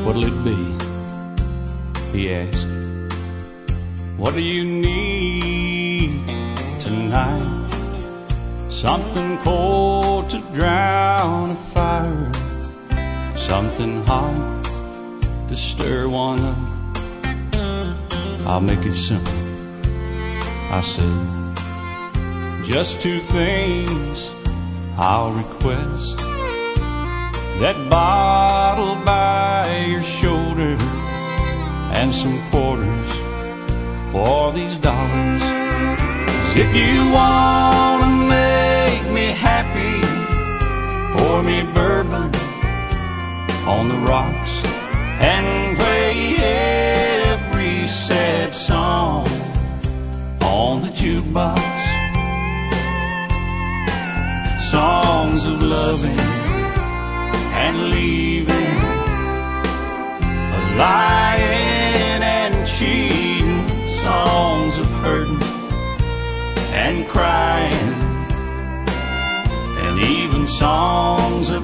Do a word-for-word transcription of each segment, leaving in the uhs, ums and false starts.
what'll it be? He asked. What do you need tonight? Something cold to drown a fire, something hot to stir one up. I'll make it simple, I said. Just two things I'll request. That bottle by your shoulder and some quarters for these dollars. 'Cause if you wanna make me happy, pour me bourbon on the rocks and play every sad song on the jukebox. Songs of loving and leaving, a lying and cheating, songs of hurting and crying, and even songs of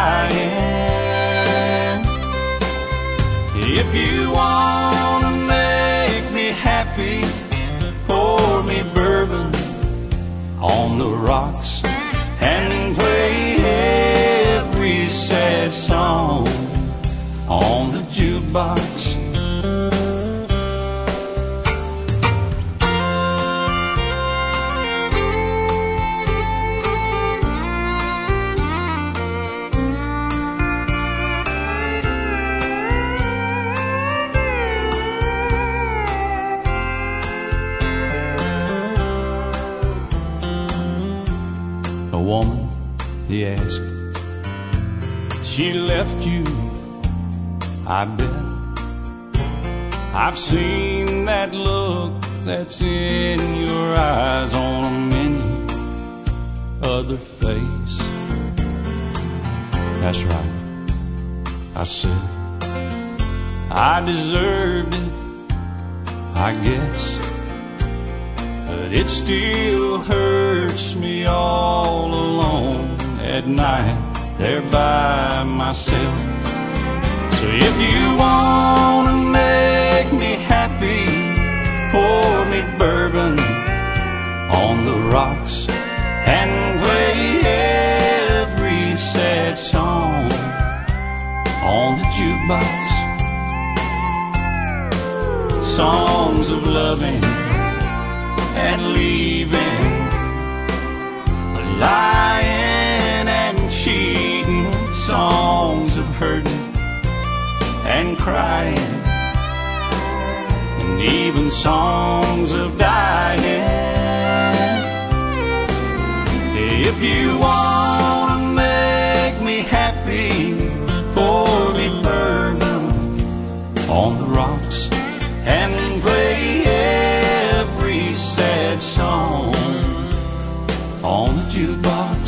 dying. If you wanna make me happy, pour me bourbon on the rocks and play every sad song on the jukebox. A woman, he asked, she left you, I bet. I've seen that look that's in your eyes on a many other face. That's right, I said. I deserved it, I guess, but it still hurts me all alone at night there by myself. So if you wanna make me happy, pour me bourbon on the rocks and play every sad song on the jukebox. Songs of loving and leaving, lying and cheating, songs of hurting and crying, and even songs of dying. If you wanna make me happy, pour me bourbon on the rocks and play every sad song on the jukebox.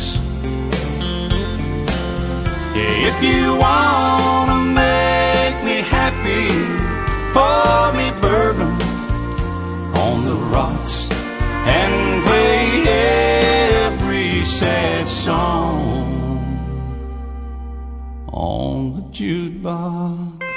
Yeah, if you wanna make me happy, pour me bourbon on the rocks and play every sad song on the jukebox.